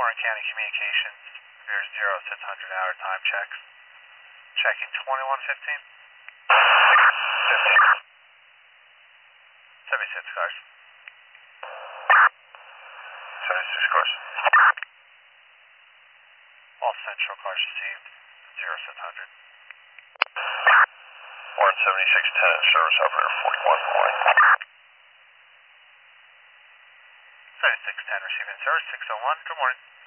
Warren County Communications, Veer 0600 hour time checks. Checking 2115. 76 cars. 76 cars. All central cars received, 0600. Warren 7610, service operator 41 Point. 7610 receiving service 601. Good morning.